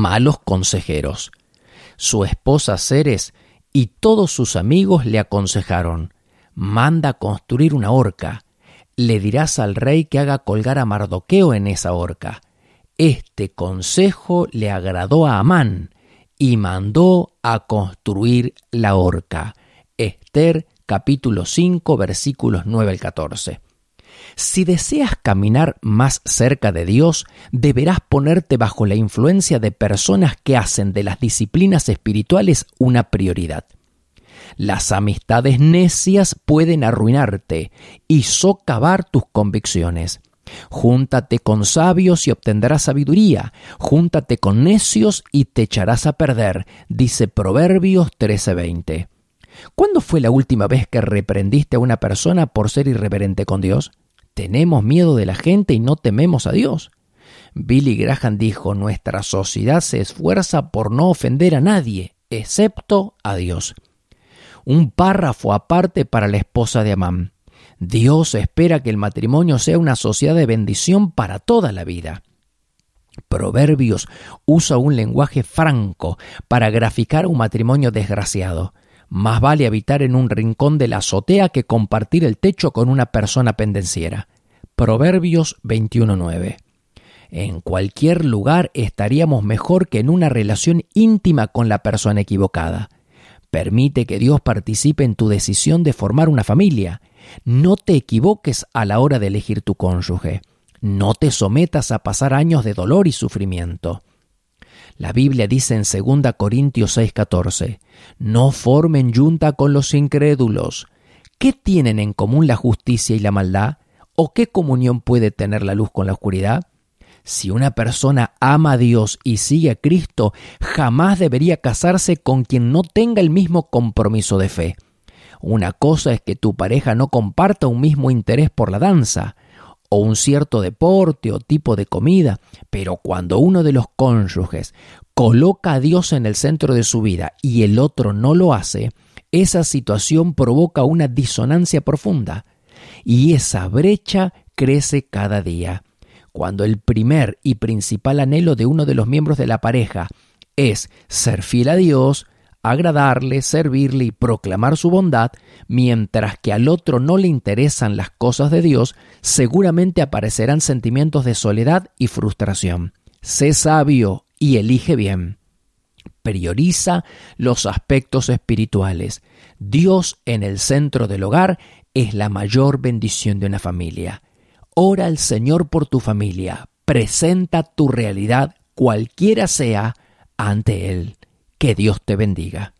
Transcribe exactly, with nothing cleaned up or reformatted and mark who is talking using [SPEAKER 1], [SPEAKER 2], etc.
[SPEAKER 1] malos consejeros. Su esposa Ceres y todos sus amigos le aconsejaron: manda construir una horca. Le dirás al rey que haga colgar a Mardoqueo en esa horca. Este consejo le agradó a Amán y mandó a construir la horca. Ester capítulo cinco versículos nueve al catorce. Si deseas caminar más cerca de Dios, deberás ponerte bajo la influencia de personas que hacen de las disciplinas espirituales una prioridad. Las amistades necias pueden arruinarte y socavar tus convicciones. Júntate con sabios y obtendrás sabiduría. Júntate con necios y te echarás a perder, dice Proverbios trece veinte. ¿Cuándo fue la última vez que reprendiste a una persona por ser irreverente con Dios? Tenemos miedo de la gente y no tememos a Dios. Billy Graham dijo: nuestra sociedad se esfuerza por no ofender a nadie, excepto a Dios. Un párrafo aparte para la esposa de Amán. Dios espera que el matrimonio sea una sociedad de bendición para toda la vida. Proverbios usa un lenguaje franco para graficar un matrimonio desgraciado. Más vale habitar en un rincón de la azotea que compartir el techo con una persona pendenciera. Proverbios veintiuno nueve. En cualquier lugar estaríamos mejor que en una relación íntima con la persona equivocada. Permite que Dios participe en tu decisión de formar una familia. No te equivoques a la hora de elegir tu cónyuge. No te sometas a pasar años de dolor y sufrimiento. La Biblia dice en segunda Corintios seis catorce, no formen yunta con los incrédulos. ¿Qué tienen en común la justicia y la maldad? ¿O qué comunión puede tener la luz con la oscuridad? Si una persona ama a Dios y sigue a Cristo, jamás debería casarse con quien no tenga el mismo compromiso de fe. Una cosa es que tu pareja no comparta un mismo interés por la danza, o un cierto deporte o tipo de comida, pero cuando uno de los cónyuges coloca a Dios en el centro de su vida y el otro no lo hace, esa situación provoca una disonancia profunda, y esa brecha crece cada día. Cuando el primer y principal anhelo de uno de los miembros de la pareja es ser fiel a Dios, agradarle, servirle y proclamar su bondad, mientras que al otro no le interesan las cosas de Dios, seguramente aparecerán sentimientos de soledad y frustración. Sé sabio y elige bien. Prioriza los aspectos espirituales. Dios en el centro del hogar es la mayor bendición de una familia. Ora al Señor por tu familia. Presenta tu realidad, cualquiera sea, ante Él. Que Dios te bendiga.